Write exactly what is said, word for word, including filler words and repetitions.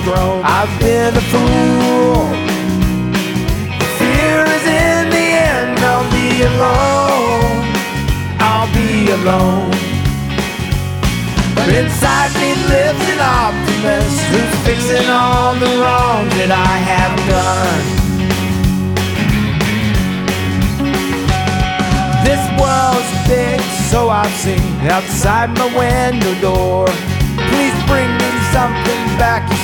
grown. I've been a fool. Fear is in the end. I'll be alone. I'll be alone. But inside me lives an optimist who's fixing all the wrongs that I have done. This world's big, so I've seen outside my window door. Please bring me something back.